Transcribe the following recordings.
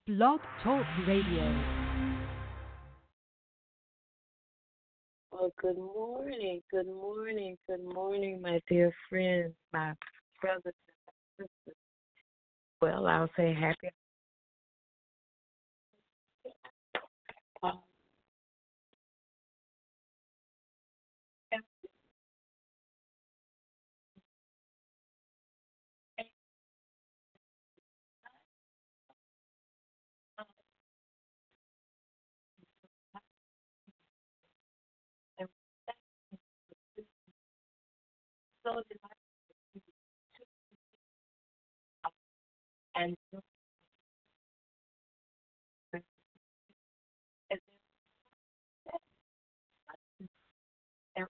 Blog Talk Radio. Well, good morning, my dear friends, my brothers and sisters. Well, I'll say happy. Uh, and so did and so and and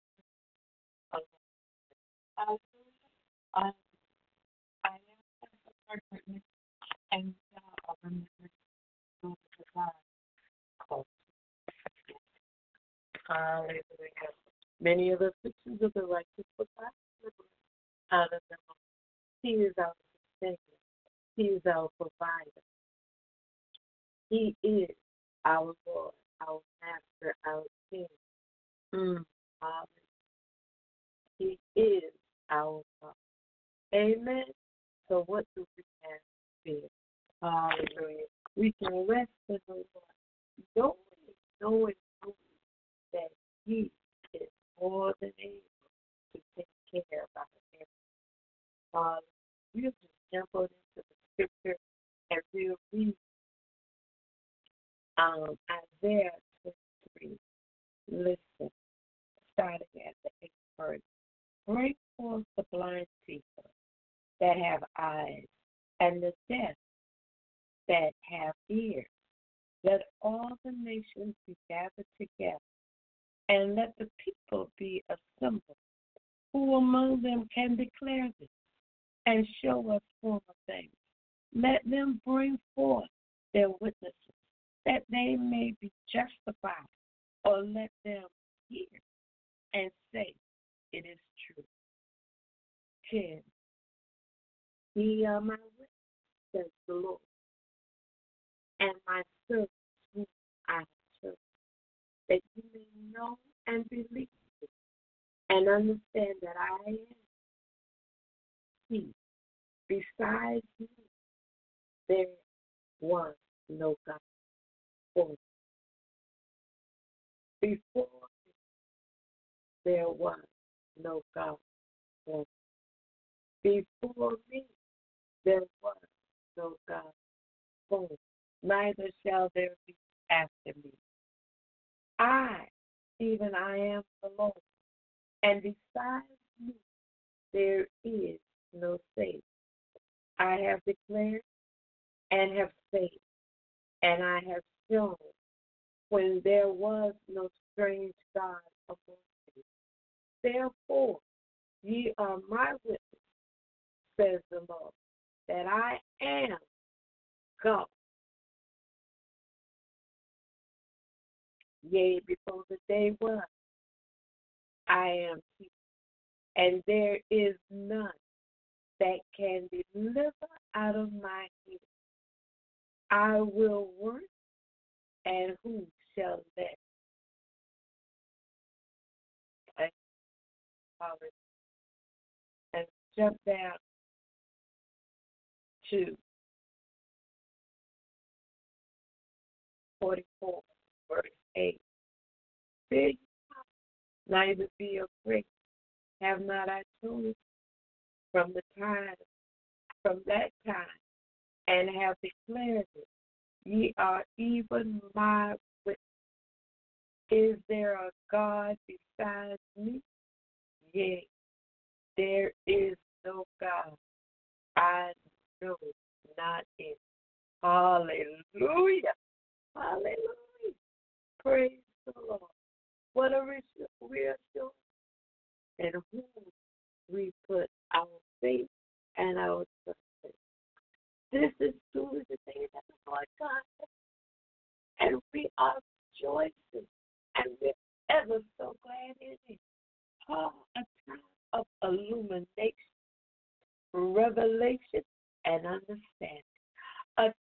I I I am a person and I remember the God called. Hallelujah. Many of the afflictions of the righteous will not deliver out of them. He is our Savior. He is our provider. He is our Lord, our Master, our King. Hallelujah. He is our God. Amen. So what do we have here? Hallelujah. We can rest in the Lord, knowing that He is more than able to take care of our family. You just jump on into the scripture and we'll read Isaiah 23. Listen, starting at the 8th verse. Bring forth the blind people that have eyes, and the deaf that have ears. Let all the nations be gathered together, and let the people be assembled. Who among them can declare this and show us former things? Let them bring forth their witnesses, that they may be justified, or let them hear and say, it is true. 10. Ye are my witness, says the Lord, and my servants whom I have chosen, that you may know and believe it, and understand that I am He. Besides me, there was no God for me. Before me, there was no God for me. Before me, there was no God for me. Neither shall there be after me. Even I am the Lord, and besides me, there is no Savior. I have declared and have said, and I have shown when there was no strange God among you. Therefore, ye are my witness, says the Lord, that I am God. Yea, before the day was, I am He, and there is none that can deliver out of my hand. I will work, and who shall let? And jump down to 44, verse 8. Fear ye not, neither be afraid. Have not I told you from that time, and have declared it? Ye are even my witness. Is there a God besides me? Yea, there is no God. I know not any. Hallelujah. Hallelujah. Praise the Lord. What a reassurance in whom we put our faith and our trust in. This is truly the day that the Lord God has, and we are rejoicing, and we're ever so glad in it. Oh, a time of illumination, revelation, and understanding. A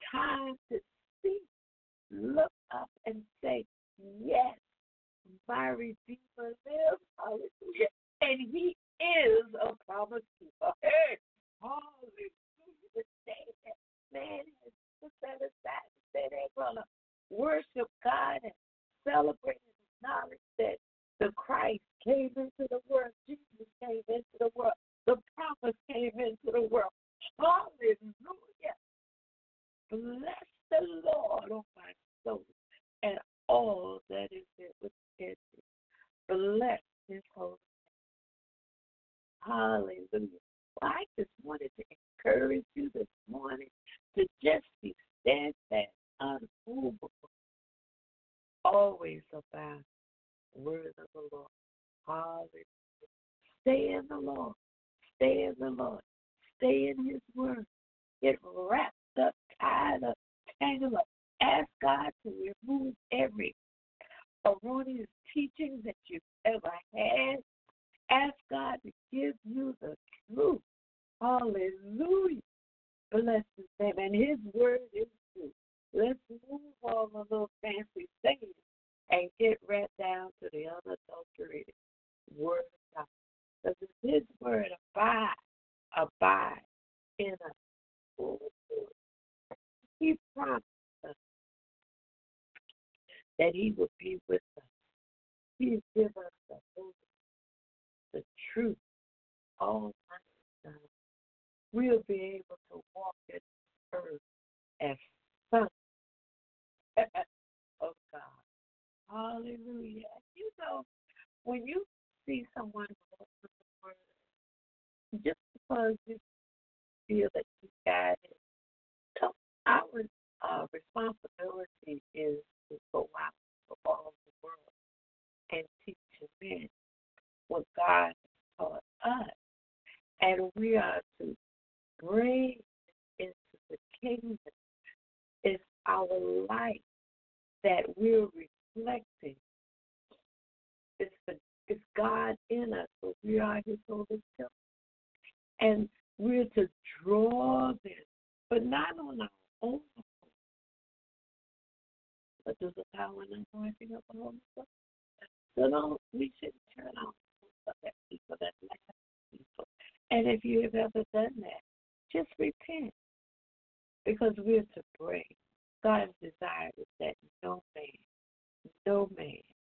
time to see, look up and say, yes, my Redeemer lives. Hallelujah. And he is a promise keeper. Hey, hallelujah. The day that man has put that aside and say they're going to worship God and celebrate the knowledge that the Christ came into the world, Jesus came into the world, the promise came into the world. Hallelujah. Bless the Lord, oh my soul, and all that is within me. Bless his holy name. Hallelujah. Well, I just wanted to encourage you this morning to just be steadfast, unmovable, always about the word of the Lord. Hallelujah. Stay in the Lord. Stay in the Lord. Stay in his word. Get wrapped up, tied up, tangled up. Ask God to remove every erroneous teaching that you've ever had. Ask God to give you the truth. Hallelujah. Bless his name. And his word is true. Let's move all the little fancy things and get right down to the unadulterated word of God. Because if his word abide in us, he promised us that he would be with us. He's given us the truth all the time. We'll be able to walk in earth as sons of God. Hallelujah. You know, when you see someone walk with the word, just because you feel that you got it, so our responsibility is to go out to all the world and teach men what God has taught us. And we are to bring into the kingdom. It's our light that we're reflecting. It's God in us, so we are his holy temple. And we're to draw them, but not on our own, but there's a power in the anointing of the Holy Ghost. So we shouldn't turn on other people that laugh at people. And if you have ever done that, just repent. Because we're to pray. God's desire is that no man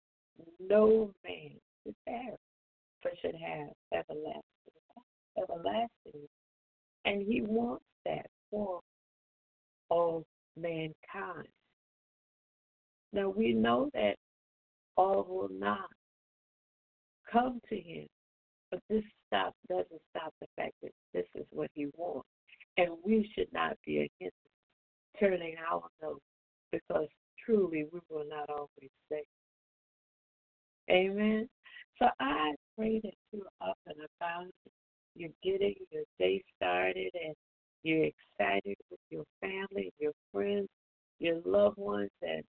should perish, but should have everlasting. And he wants that for all mankind. Now we know that all will not come to him, but this doesn't stop the fact that this is what he wants. And we should not be against turning our nose, because truly we will not always say. Amen. So I pray that you're up and about, you're getting your day started, and you're excited with your family, your friends, your loved ones,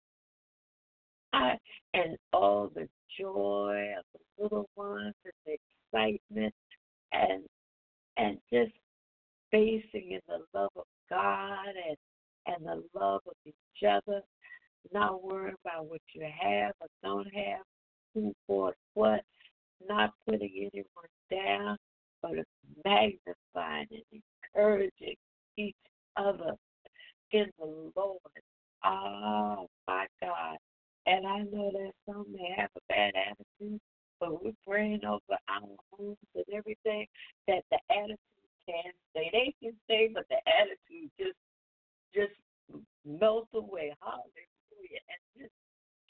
and all the joy of the little ones and the excitement and just facing in the love of God and the love of each other, not worrying about what you have or don't have, who bought what, not putting anyone down, but magnifying and encouraging each other in the Lord. Oh, my God. And I know that some may have a bad attitude, but we're praying over our homes and everything that the attitude can stay. They can stay, but the attitude just melt away. Hallelujah. And just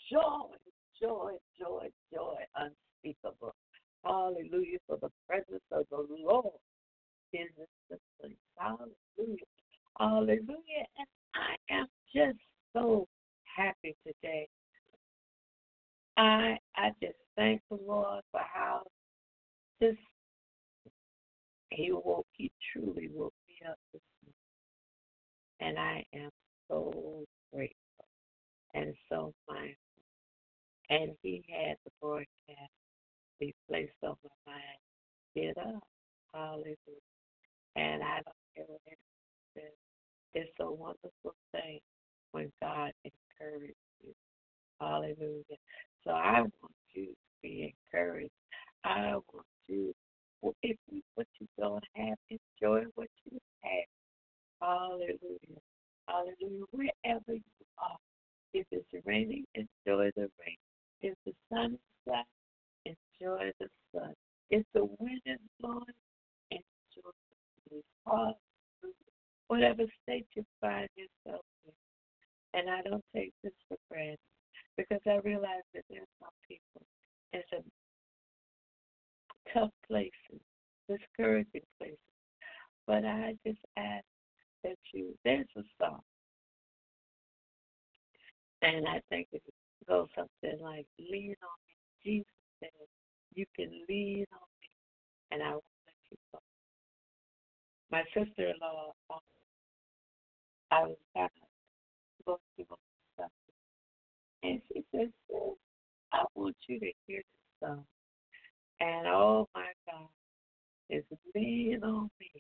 joy unspeakable. Hallelujah. For the presence of the Lord is in the place. Hallelujah. Hallelujah. And I am just so happy today. I just thank the Lord for how just he truly woke me up this morning. And I am so grateful and so mindful. And he had the broadcast be placed on my mind. Get up. Hallelujah. And I don't care what anyone says. It's a wonderful thing when God encourages you. Hallelujah. So I want you to be encouraged. I want you, if you, what you don't have, enjoy what you have. Hallelujah. Hallelujah. Wherever you are. If it's raining, enjoy the rain. If the sun is out, enjoy the sun. If the wind is blowing, enjoy the breeze. Hallelujah. Whatever state you find yourself in. And I don't take this for granted because I realize that there's some people in some tough places, discouraging places. But I just ask that there's a song, and I think it goes something like, lean on me. Jesus said, you can lean on me, and I won't let you go. My sister-in-law, I was kind of going through stuff, and she said, sis, I want you to hear this song. And oh my God, it's lean on me.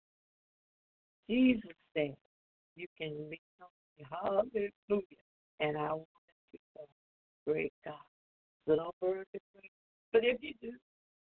Jesus said, you can lean on me. Hallelujah. And I want you to know, great God. So don't burn the prayer. But if you do,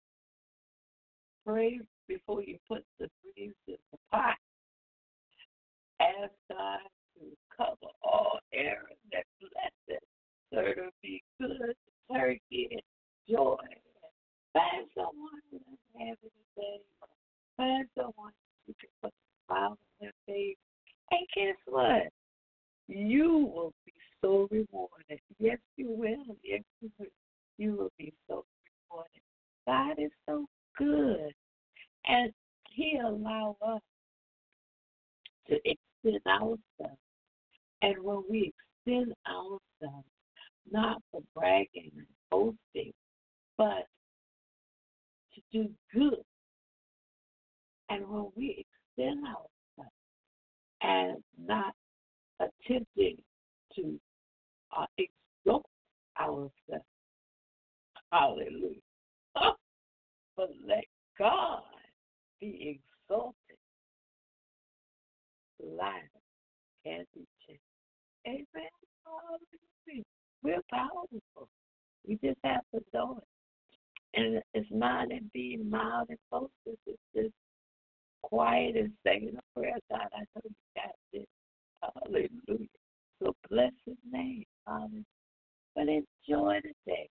pray before you put the greens in the pot. Ask God to cover all errors and bless it. So it'll be good, turkey, and joy. Find someone who doesn't have anything. Find someone who can put a smile on their face. And guess what? You will be so rewarded. Yes, you will. Yes, you will. You will be so rewarded. God is so good. And He allows us to extend ourselves. And when we extend ourselves, not for bragging and boasting, but to do good. And when we extend ourselves and not attempting to exalt ourselves, hallelujah, but let God be exalted, life can be changed. Amen. Hallelujah. We're powerful. We just have to know it. And it's not in being mild and boastful. It's just quiet and saying a prayer. God, I know you got this. Hallelujah. So bless his name. Hallelujah. But enjoy the day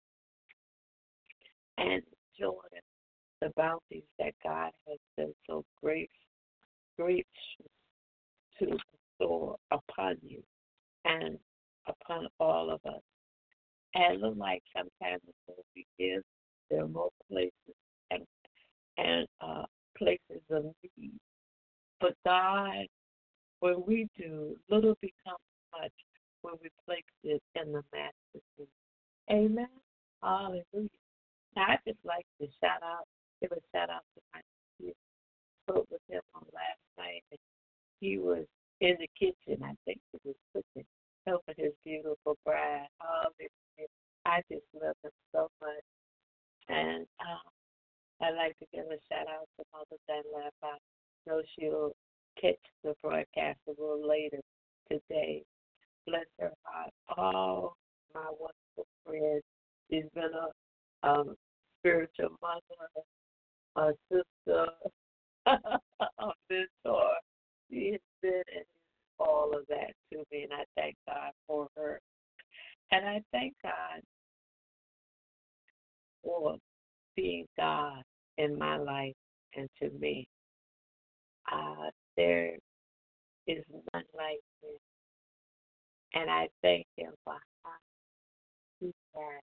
and enjoy the bounties that God has been so gracious to bestow upon you and upon all of us. And it looks like sometimes when we give, there are more places and places of need. But God, when we do, little becomes much when we place it in the master's hand. Amen. Hallelujah. Now, I just like to give a shout out to my nephew. Spoke with him on last night, and he was in the kitchen. I think he was cooking, helping his beautiful bride. Hallelujah. I just love him so much. And I'd like to give a shout out to Mother Dunlap. I know she'll catch the broadcast a little later today. Bless her heart. Oh, my wonderful friend. She's been a spiritual mother, a sister, a mentor. She has been in all of that to me, and I thank God for her. And I thank God for being God in my life and to me. There is none like him. And I thank him for how he has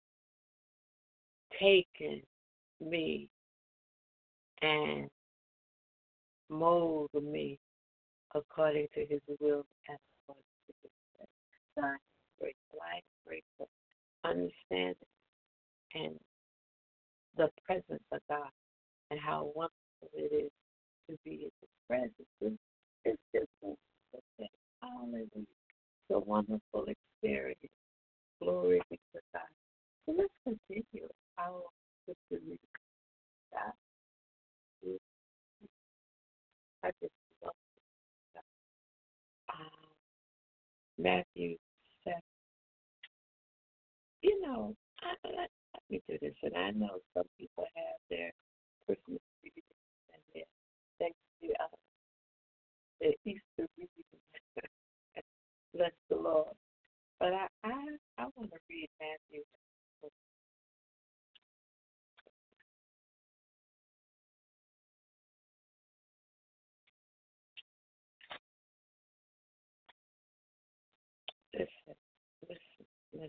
taken me and molded me according to his will and according to his way. So I'm grateful. I'm grateful. Understanding and the presence of God and how wonderful it is to be in his presence. It's just a wonderful thing. Hallelujah. It's a wonderful experience. Glory be to God. So let's continue our sister reading. God, I just love God. Matthew 7. Let me do this. And I know some people have their Christmas reading and their Easter reading. Bless the Lord. But I want to read Matthew. Listen.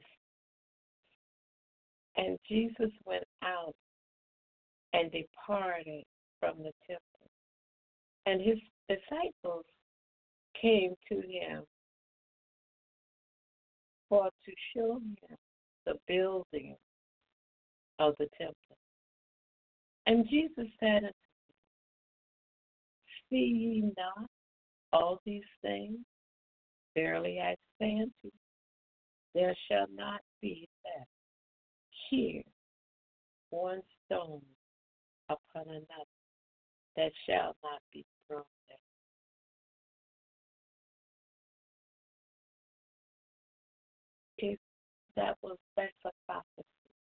And Jesus went out and departed from the temple. And his disciples came to him for to show him the building of the temple. And Jesus said unto them, see ye not all these things? Verily I say unto you, there shall not be left here one stone upon another that shall not be thrown down. That's a prophecy.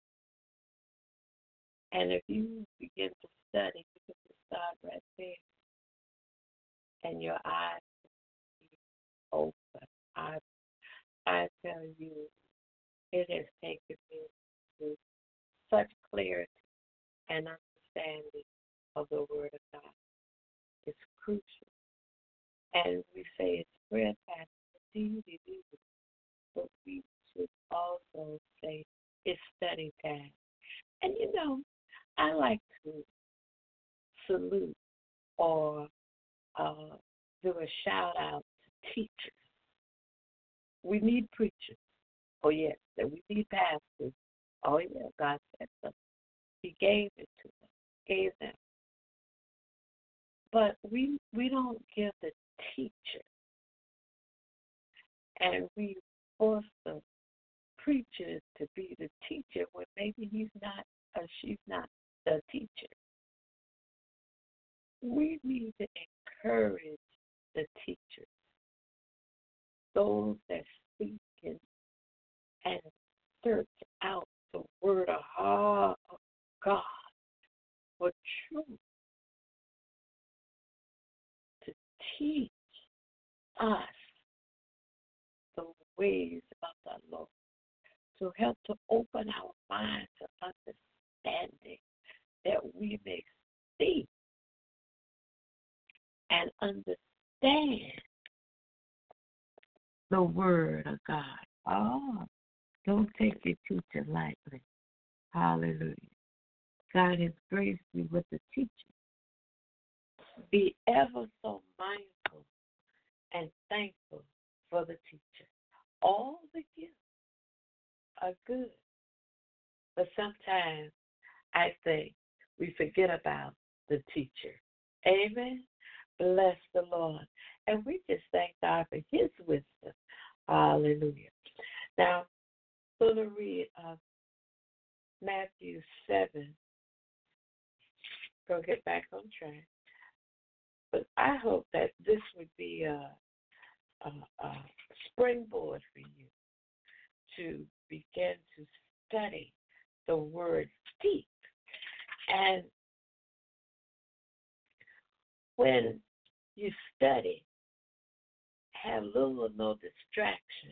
And if you begin to study, you can just start right there, and your eyes will be open. I tell you, it has taken me to such clarity and understanding of the Word of God. It's crucial. And we say it's prayer time. Indeed, it is. But we should also say it's study time. And I like to salute or do a shout out to teachers. We need preachers. Oh, yes. That we need pastors. Oh, yeah. God said so. He gave it to them. Gave them. But we don't give the teacher. And we force the preacher to be the teacher when maybe he's not or she's not the teacher. We need to encourage the teachers, those that speak and search out the word of God for truth, to teach us the ways of the Lord, to help to open our minds to understanding that we may see and understand the word of God. Oh, don't take your teacher lightly. Hallelujah. God has graced you with the teaching. Be ever so mindful and thankful for the teacher. All the gifts are good. But sometimes I think we forget about the teacher. Amen. Bless the Lord. And we just thank God for his wisdom. Hallelujah. Now, I'm going to read Matthew 7. Go get back on track. But I hope that this would be a springboard for you to begin to study the word deep. And when you study, have little or no distraction.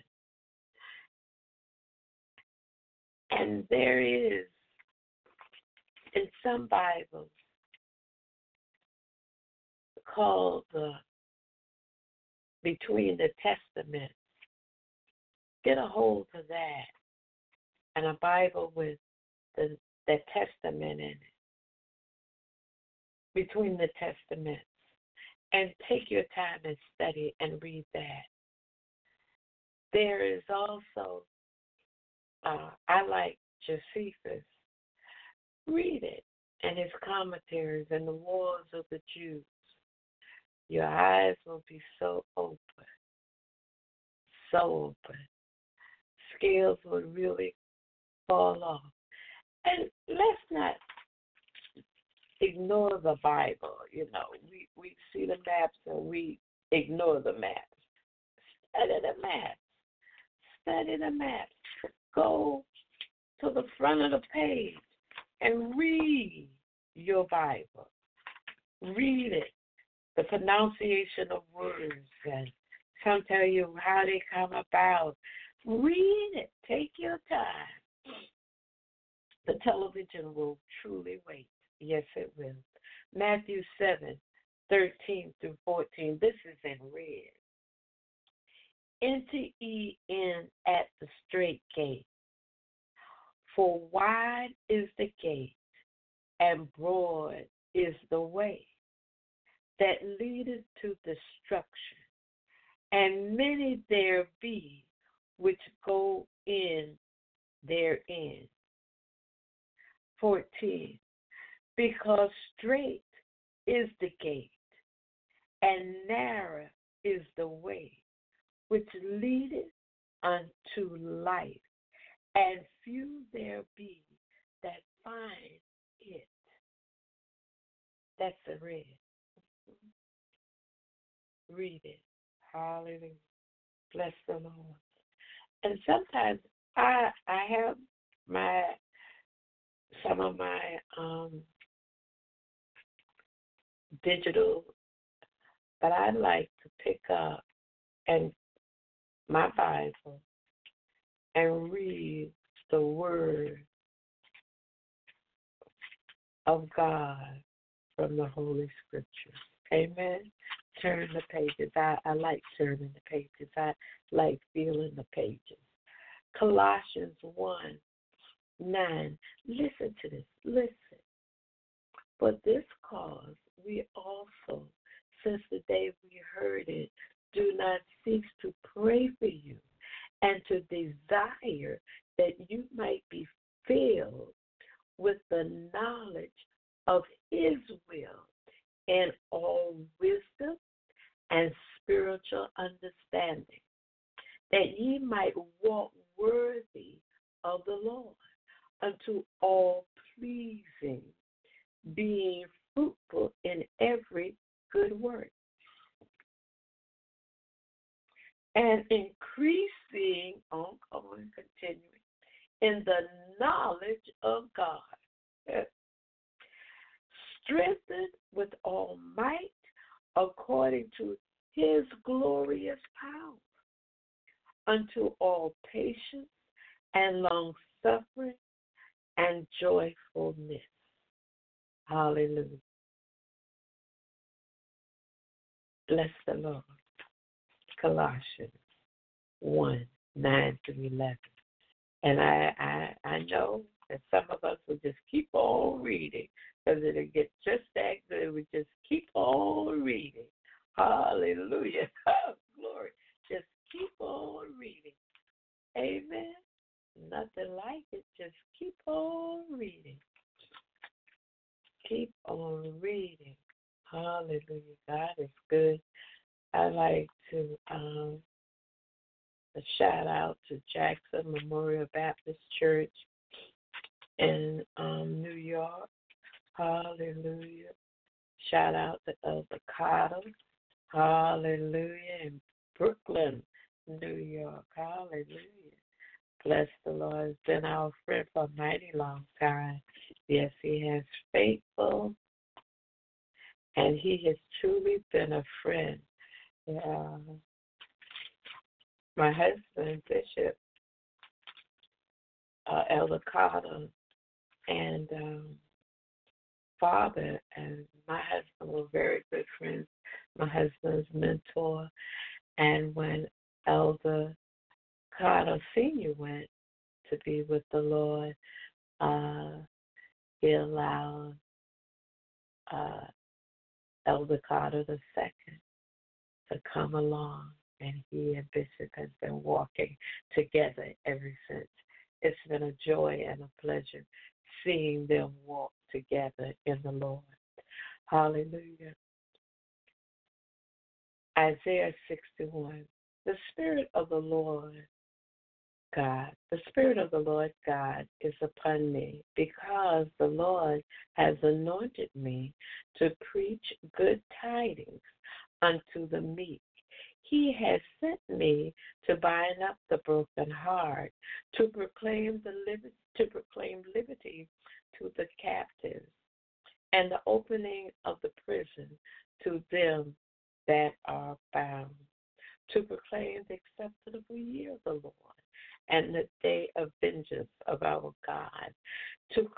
And there is, in some Bibles, called Between the Testaments. Get a hold of that. And a Bible with the Testament in it. Between the Testaments. And take your time and study and read that. There is also, I like Josephus. Read it and his commentaries and the Wars of the Jews. Your eyes will be so open. So open. Scales will really fall off. And let's not ignore the Bible. We see the maps and we ignore the maps. Study the maps. study the maps, go to the front of the page and read your Bible. Read it, the pronunciation of words, and some tell you how they come about. Read it. Take your time. The television will truly wait. Yes, it will. Matthew 7:13 through 14. This is in red. Enter ye in at the straight gate, for wide is the gate, and broad is the way that leadeth to destruction, and many there be which go in therein. 14. Because straight is the gate, and narrow is the way which leadeth unto life, and few there be that find it. That's the red. Read it. Hallelujah. Bless the Lord. And sometimes I have some of my digital, but I like to pick up and my Bible and read the Word of God from the Holy Scriptures. Amen. Turn the pages. I like turning the pages. I like feeling the pages. Colossians 1:9. Listen to this. Listen. For this cause we also, since the day we heard it, do not cease to pray for you and to desire that you might be filled with the knowledge of His will and all wisdom and spiritual understanding, that ye might walk worthy of the Lord, unto all pleasing, being fruitful in every good work, and increasing, continuing, in the knowledge of God, strengthened with all might according to His glorious power, unto all patience and long-suffering and joyfulness. Hallelujah. Bless the Lord. Colossians 1:9-11. And I know that some of us will just keep on reading because it'll get just that good. We just keep on reading. Hallelujah. Glory. Just keep on reading. Amen. Nothing like it. Just keep on reading. Keep on reading. Hallelujah. God is good. I like to a shout out to Jackson Memorial Baptist Church in New York. Hallelujah. Shout out to Elder Carter. Hallelujah. In Brooklyn, New York. Hallelujah. Bless the Lord. He's been our friend for a mighty long time. Yes, He has faithful, and He has truly been a friend. My husband, Bishop Elder Carter, and father and my husband were very good friends. My husband's mentor. And when Elder Carter Sr. went to be with the Lord, He allowed Elder Carter II to come along, and he and Bishop has been walking together ever since. It's been a joy and a pleasure seeing them walk together in the Lord. Hallelujah. Isaiah 61. The Spirit of the Lord God is upon me, because the Lord has anointed me to preach good tidings unto the meek. He has sent me to bind up the broken heart, to proclaim liberty to the captives, and the opening of the prison to them that are bound, to proclaim the acceptable year of the Lord and the day of vengeance of our God, to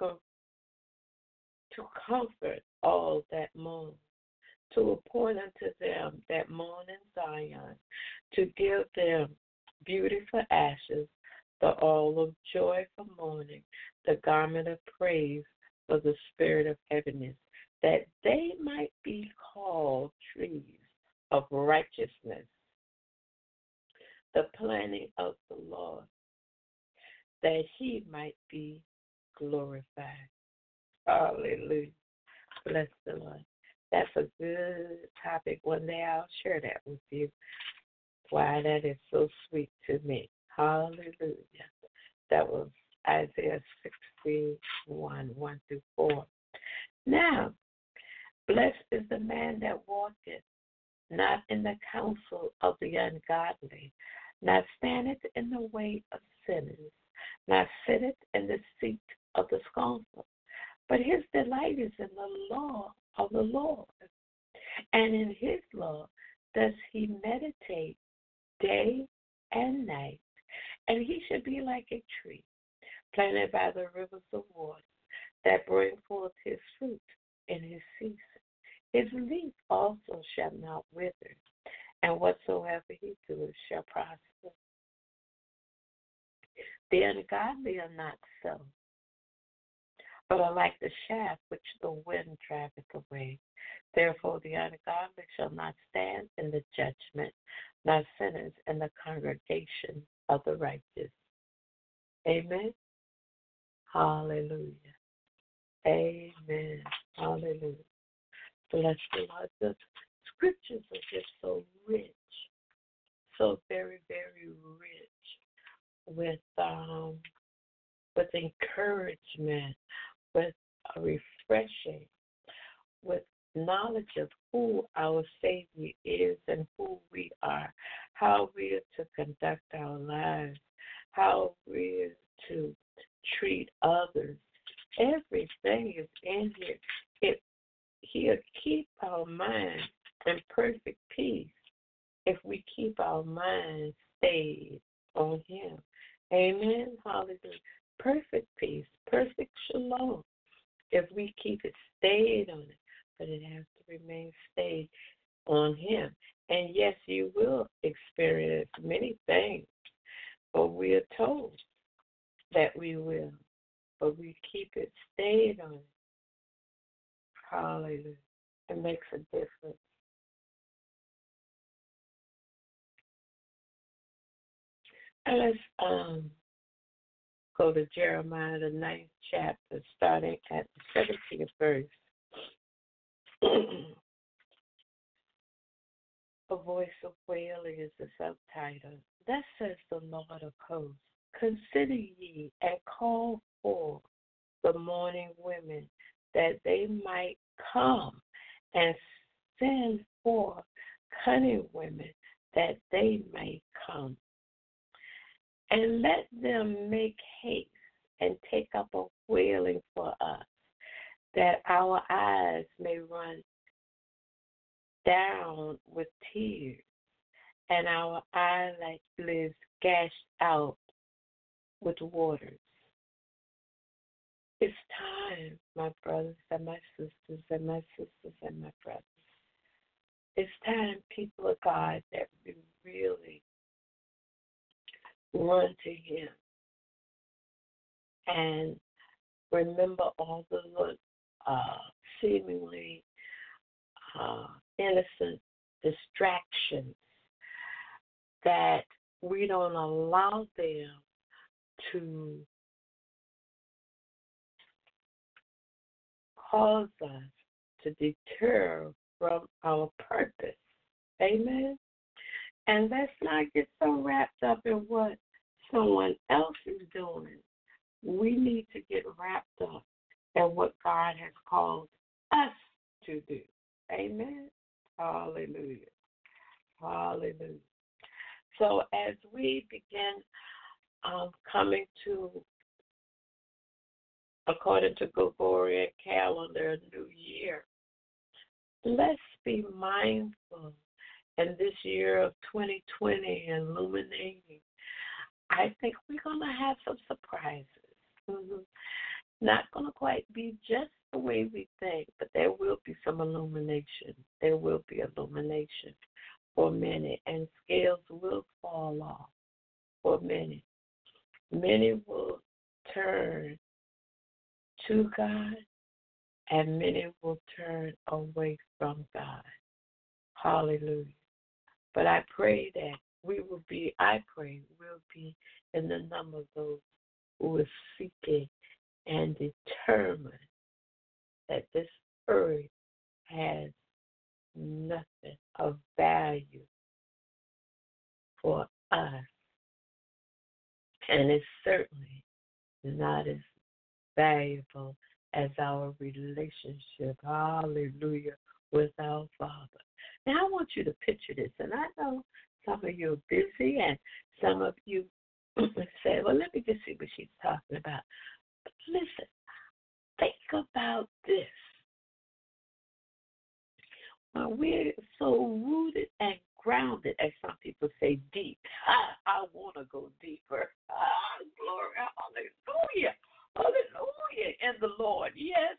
comfort all that mourn, to appoint unto them that mourn in Zion, to give them beauty for ashes, the oil of joy for mourning, the garment of praise for the spirit of heaviness, that they might be called trees of righteousness, the planting of the Lord, that he might be glorified. Hallelujah. Bless the Lord. That's a good topic. One day I'll share that with you. Why that is so sweet to me. Hallelujah. That was Isaiah 61, 1 through 4. Now, blessed is the man that walketh not in the counsel of the ungodly, not standeth in the way of sinners, not sitteth in the seat of the scornful. But his delight is in the law of the Lord, and in his law does he meditate day and night. And he should be like a tree planted by the rivers of water, that bring forth his fruit in his season. His leaf also shall not wither, and whatsoever he doeth shall prosper. The ungodly are not so, but are like the shaft which the wind driveth away. Therefore the ungodly shall not stand in the judgment, nor sinners in the congregation of the righteous. Amen. Hallelujah. Amen. Hallelujah. Bless the Lord. The scriptures are just so rich, so very, very rich with encouragement, with a refreshing, with knowledge of who our Savior is and who we are, how we are to conduct our lives, how we are to treat others. Everything is in here. He'll keep our minds in perfect peace if we keep our minds stayed on Him. Amen. Hallelujah. Perfect peace, perfect shalom if we keep it stayed on it. But it has to remain stayed on Him. And yes, you will experience many things, but we are told that we will. But we keep it stayed on it. Hallelujah. It makes a difference. And let's go to Jeremiah, the 9th chapter, starting at the 17th verse. A voice of wailing is the subtitle. Thus says the Lord of hosts, consider ye and call forth the mourning women, that they might come, and send forth cunning women, that they may come. And let them make haste and take up a wailing for us, that our eyes may run down with tears, and our eyelids gashed out with waters. It's time, my brothers and my sisters and my sisters and my brothers. It's time, people of God, that we really run to Him and remember all the seemingly innocent distractions, that we don't allow them to cause us to deter from our purpose. Amen? And let's not get so wrapped up in what someone else is doing. We need to get wrapped up in what God has called us to do. Amen? Hallelujah. Hallelujah. So as we begin coming to, according to Gregorian calendar, New Year, let's be mindful in this year of 2020 illuminating. I think we're going to have some surprises. Not going to quite be just the way we think, but there will be some illumination. There will be illumination for many, and scales will fall off for many. Many will turn to God, and many will turn away from God. Hallelujah. But I pray that I pray we'll be in the number of those who are seeking and determined that this earth has nothing of value for us. And it's certainly not as valuable as our relationship, hallelujah, with our Father. Now, I want you to picture this, and I know some of you are busy, and some of you say, well, let me just see what she's talking about. But listen, think about this. When we're so rooted and grounded, as some people say, deep. I want to go deeper. Glory, hallelujah. Hallelujah in the Lord. Yes.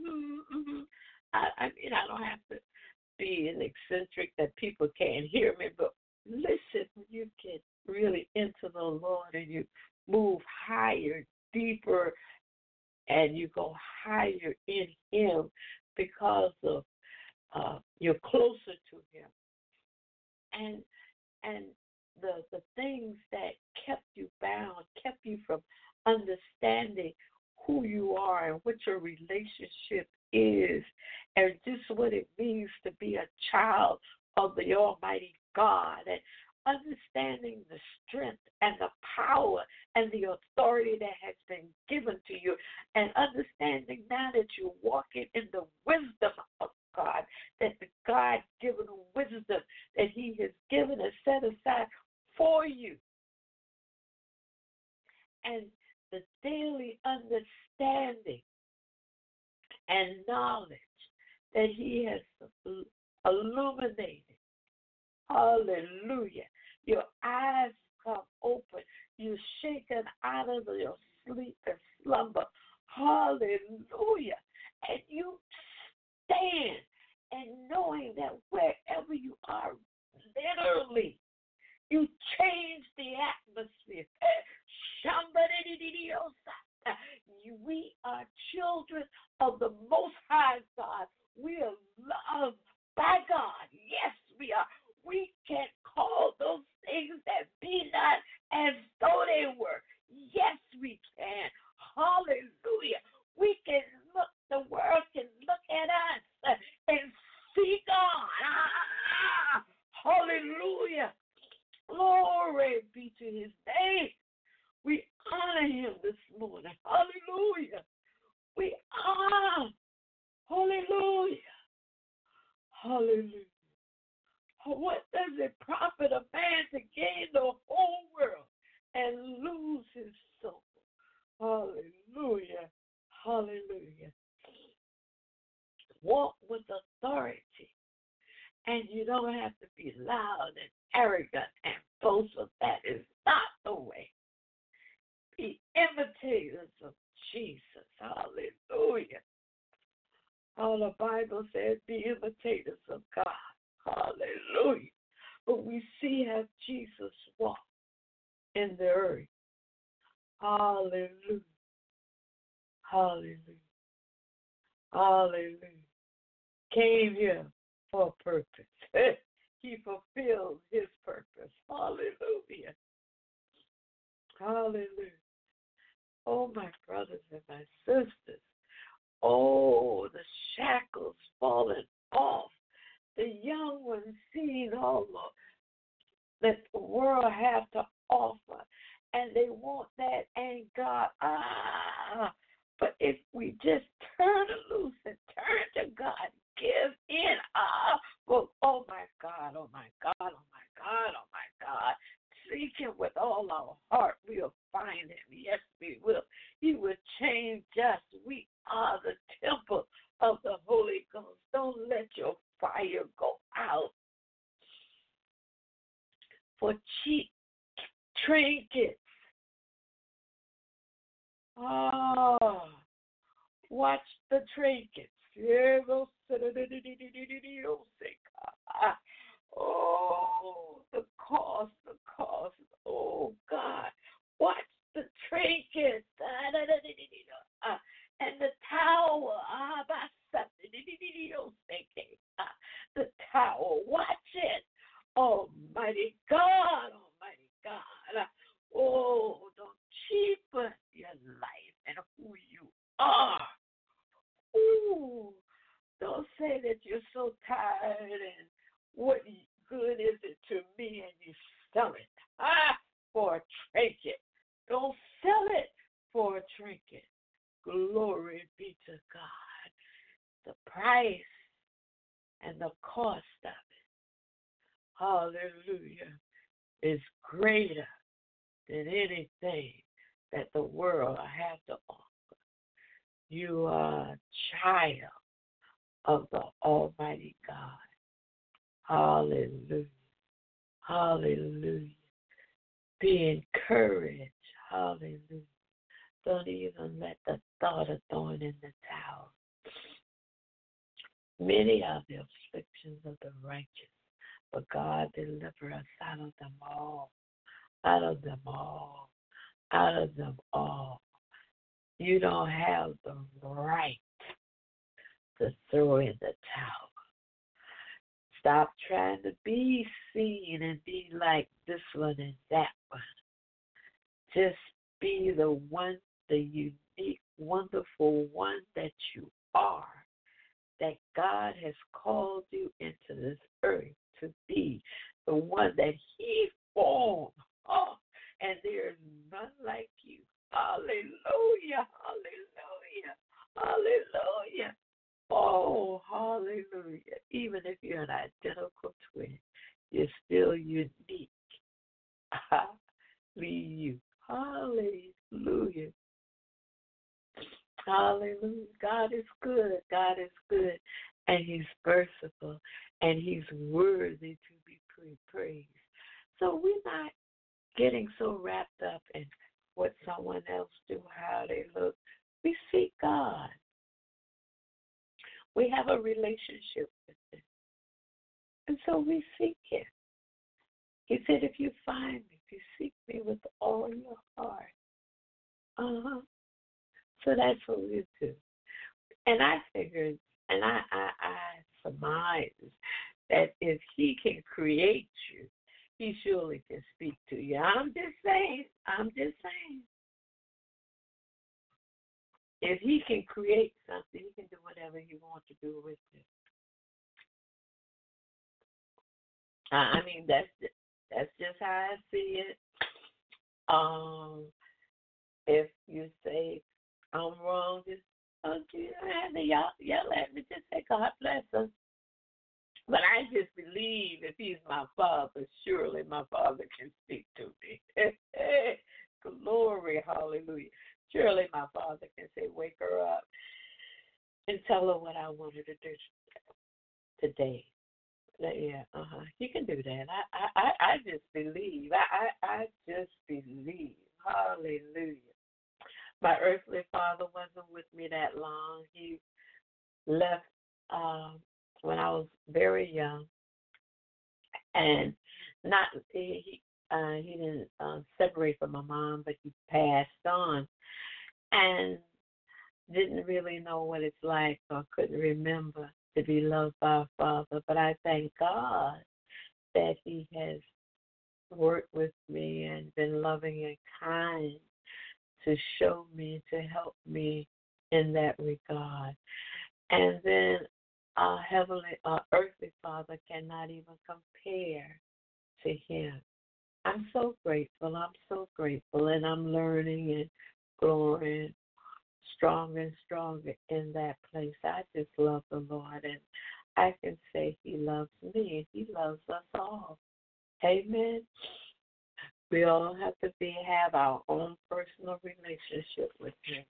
I mean, I don't have to be an eccentric that people can't hear me, but listen, when you get really into the Lord and you move higher, deeper, and you go higher in Him because of you're closer to Him. And the things that kept you bound, kept you from understanding who you are and what your relationship is, and just what it means to be a child of the Almighty God, and understanding the strength and the power and the authority that has been given to you, and understanding now that you're walking in the wisdom of God, that the God-given wisdom that He has given and set aside for you, and the daily understanding and knowledge that He has illuminated. Hallelujah. Your eyes come open. You're shaken out of your sleep and slumber. Hallelujah. And you stand and knowing that wherever you are, literally, you change the atmosphere. We are children of the Most High God. We are loved by God. Yes, we are. We can call those things that be not as though they were. Yes, we can. Hallelujah. We can look, the world can look at us and see God. Hallelujah. Glory be to His name. We honor Him this morning. Hallelujah. We honor. Hallelujah. Hallelujah. What does it profit a man to gain the whole world and lose his soul? Hallelujah. Hallelujah. Walk with authority. And you don't have to be loud and arrogant and boastful. That is not the way. Be imitators of Jesus. Hallelujah. All the Bible says be imitators of God. Hallelujah. But we see how Jesus walked in the earth. Hallelujah. Hallelujah. Hallelujah. Came here for a purpose. He fulfilled His purpose. Hallelujah. Hallelujah. Oh, my brothers and my sisters. Oh, the shackles falling off. The young ones seeing all that the world have to offer. And they want that, and God, but if we just turn loose and turn to God, give in, but oh my God, oh my God, oh my with all our heart, we'll find him. Yes, we will. He will change us. We are the temple of the Holy Ghost. Don't let your fire go out for cheap trinkets. Oh, watch the trinkets. Oh, the cost. Oh, God. Watch the trinkets. And the tower. The tower. Watch it. Almighty God. Oh, don't cheapen your life and who you are. Ooh, don't say that you're so tired and what good is it to me and you sell it for a trinket. Don't sell it for a trinket. Glory be to God. The price and the cost of it, hallelujah, is greater than anything that the world has to offer. You are a child of the Almighty God. Hallelujah. Hallelujah. Be encouraged. Hallelujah. Don't even let the thought of throwing in the towel. Many are the afflictions of the righteous, but God deliver us out of them all. Out of them all. Out of them all. You don't have the right to throw in the towel. Stop trying to be seen and be like this one and that one. Just be the one, the unique, wonderful one that you are, that God has called you into this earth to be, the one that He formed. Oh, and there is none like you. Hallelujah, hallelujah, hallelujah. Oh, hallelujah. Even if you're an identical twin, you're still unique. You. Hallelujah. Hallelujah. God is good. God is good. And He's merciful. And He's worthy to be praised. So we're not getting so wrapped up in what someone else do, how they look. We seek God. We have a relationship with Him. And so we seek Him. He said, if you find me, if you seek me with all your heart. So that's what we do. And I figured, and I surmise that if He can create you, He surely can speak to you. I'm just saying. If He can create something, He can do whatever He wants to do with it. I mean, that's just how I see it. If you say I'm wrong, just you don't have to yell at me. Just say God bless us. But I just believe if He's my Father, surely my Father can speak to me. Glory, hallelujah. Surely my Father can say, wake her up and tell her what I want her to do today. Yeah, He can do that. I just believe. I just believe. Hallelujah. My earthly father wasn't with me that long. He left when I was very young, and he didn't separate from my mom, but he passed on, and didn't really know what it's like or couldn't remember to be loved by a father. But I thank God that He has worked with me and been loving and kind to show me, to help me in that regard. And then our earthly Father cannot even compare to Him. I'm so grateful. And I'm learning and growing stronger and stronger in that place. I just love the Lord, and I can say He loves me, and He loves us all. Amen. We all have to have our own personal relationship with Him.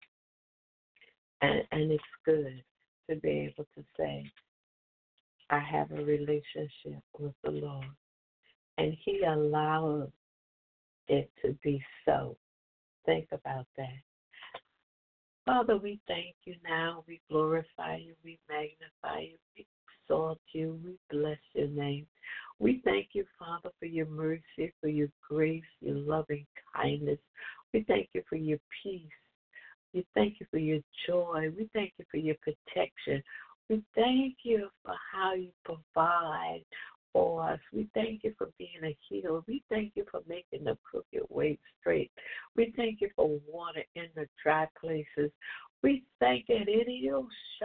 And it's good to be able to say, I have a relationship with the Lord. And He allows it to be so. Think about that. Father, we thank you now. We glorify you. We magnify you. We exalt you. We bless your name. We thank you, Father, for your mercy, for your grace, your loving kindness. We thank you for your peace. We thank you for your joy. We thank you for your protection. We thank you for how you provide for us. We thank you for being a healer. We thank you for making the crooked way straight. We thank you for water in the dry places. We thank you.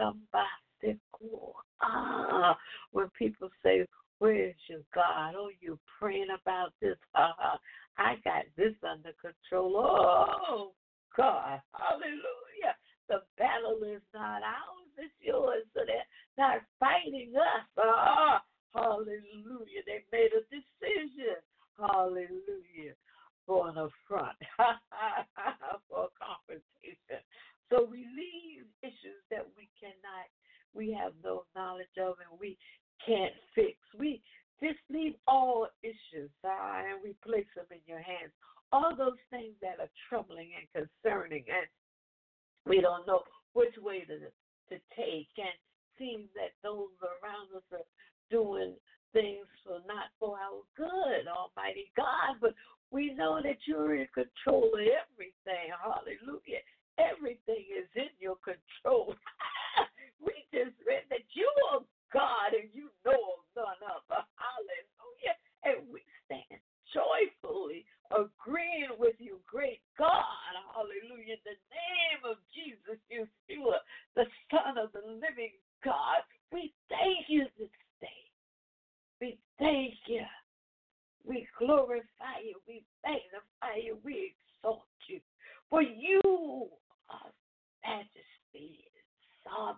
When people say, where's your God? Oh, you praying about this. I got this under control. Oh, God. Hallelujah. The battle is not ours. It's yours. So they're not fighting us. Hallelujah. They made a decision. Hallelujah. For an affront. For a confrontation. So we leave issues that we have no knowledge of and we can't fix. We just leave all issues and we place them in your hands. All those things that are troubling and concerning, and we don't know which way to take, and seems that those around us are doing things not for our good, Almighty God, but we know that you're in control of everything. Hallelujah. Everything is in your control. We just read that you are God and you know of none other. Hallelujah. And we stand joyfully agreeing with you, great God. Hallelujah. In the name of Jesus, Yeshua, the Son of the living God, we thank you this day. We thank you. We glorify you. We magnify you. We exalt you. For you are majesty and sovereign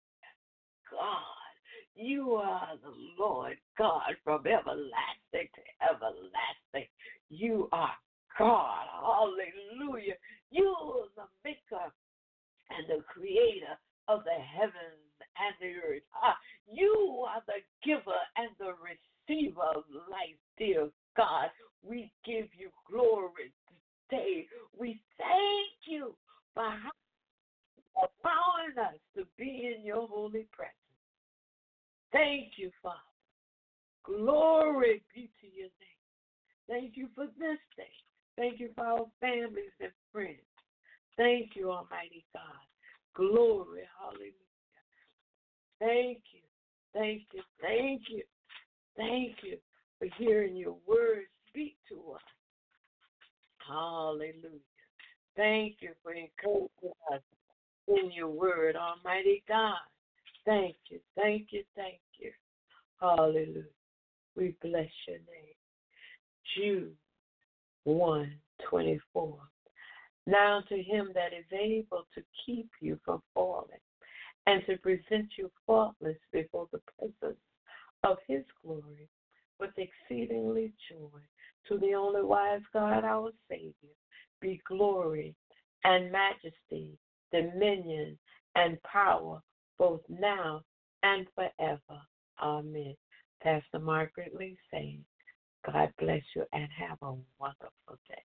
God. You are the Lord God from everlasting to everlasting. You are God. Hallelujah. You are the maker and the creator of the heavens and the earth. You are the giver and the receiver of life, dear God. We give you glory today. We thank you for allowing us to be in your holy presence. Thank you, Father. Glory be to your name. Thank you for this day. Thank you for our families and friends. Thank you, Almighty God. Glory, hallelujah. Thank you, thank you, thank you, thank you for hearing your words speak to us. Hallelujah. Thank you for encouraging us in your word, Almighty God. Thank you, thank you, thank you. Hallelujah. We bless your name. Jude 1:24. Now to him that is able to keep you from falling and to present you faultless before the presence of his glory with exceedingly joy, to the only wise God, our Savior, be glory and majesty, dominion and power, both now and forever. Amen. Pastor Margaret Lee saying, God bless you and have a wonderful day.